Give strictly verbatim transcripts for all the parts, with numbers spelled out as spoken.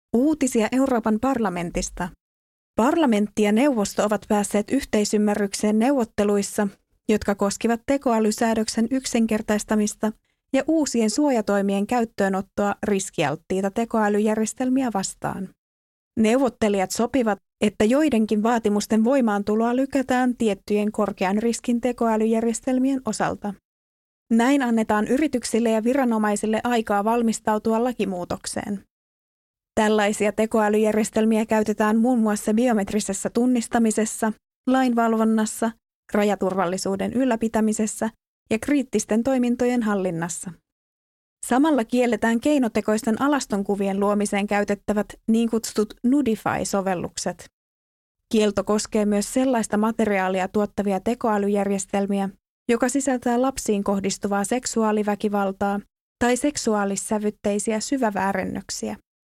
Uutisia Euroopan parlamentista. Parlamentti ja neuvosto ovat päässeet yhteisymmärrykseen neuvotteluissa, jotka koskivat tekoälysäädöksen yksinkertaistamista ja uusien suojatoimien käyttöönottoa riskialttiita tekoälyjärjestelmiä vastaan. Neuvottelijat sopivat, että joidenkin vaatimusten voimaantuloa lykätään tiettyjen korkean riskin tekoälyjärjestelmien osalta. Näin annetaan yrityksille ja viranomaisille aikaa valmistautua lakimuutokseen. Tällaisia tekoälyjärjestelmiä käytetään muun muassa biometrisessä tunnistamisessa, lainvalvonnassa, rajaturvallisuuden ylläpitämisessä ja kriittisten toimintojen hallinnassa. Samalla kielletään keinotekoisten alastonkuvien luomiseen käytettävät niin kutsutut Nudify-sovellukset. Kielto koskee myös sellaista materiaalia tuottavia tekoälyjärjestelmiä, joka sisältää lapsiin kohdistuvaa seksuaaliväkivaltaa tai seksuaalissävytteisiä syväväärennöksiä.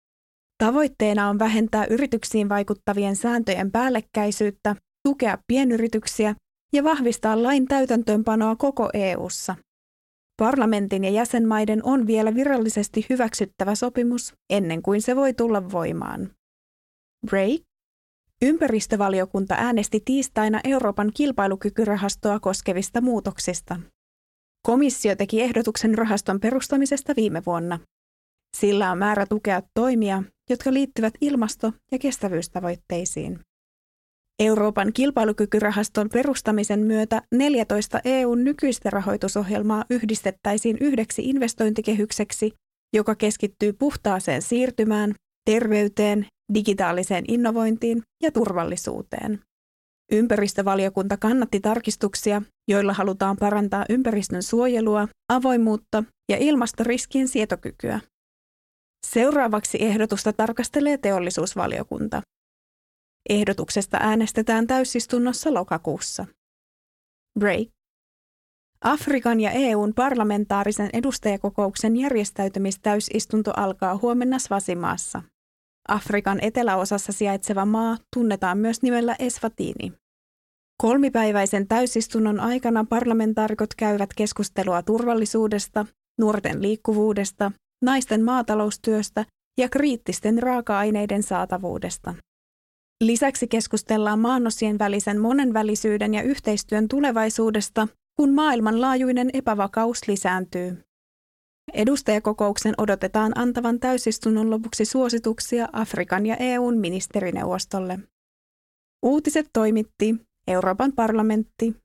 Tavoitteena on vähentää yrityksiin vaikuttavien sääntöjen päällekkäisyyttä, tukea pienyrityksiä ja vahvistaa lain täytäntöönpanoa koko E U:ssa. Parlamentin ja jäsenmaiden on vielä virallisesti hyväksyttävä sopimus ennen kuin se voi tulla voimaan. Break. Ympäristövaliokunta äänesti tiistaina Euroopan kilpailukykyrahastoa koskevista muutoksista. Komissio teki ehdotuksen rahaston perustamisesta viime vuonna. Sillä on määrä tukea toimia, jotka liittyvät ilmasto- ja kestävyystavoitteisiin. Euroopan kilpailukykyrahaston perustamisen myötä neljätoista E U:n nykyistä rahoitusohjelmaa yhdistettäisiin yhdeksi investointikehykseksi, joka keskittyy puhtaaseen siirtymään, terveyteen, digitaaliseen innovointiin ja turvallisuuteen. Ympäristövaliokunta kannatti tarkistuksia, joilla halutaan parantaa ympäristön suojelua, avoimuutta ja ilmastoriskien sietokykyä. Seuraavaksi ehdotusta tarkastelee teollisuusvaliokunta. Ehdotuksesta äänestetään täysistunnossa lokakuussa. Break. Afrikan ja E U:n parlamentaarisen edustajakokouksen järjestäytymistäysistunto alkaa huomenna Swasimaassa. Afrikan eteläosassa sijaitseva maa tunnetaan myös nimellä Eswatini. Kolmipäiväisen täysistunnon aikana parlamentaarikot käyvät keskustelua turvallisuudesta, nuorten liikkuvuudesta, naisten maataloustyöstä ja kriittisten raaka-aineiden saatavuudesta. Lisäksi keskustellaan maanosien välisen monenvälisyyden ja yhteistyön tulevaisuudesta, kun maailmanlaajuinen epävakaus lisääntyy. Edustajakokouksen odotetaan antavan täysistunnon lopuksi suosituksia Afrikan ja E U:n ministerineuvostolle. Uutiset toimitti Euroopan parlamentti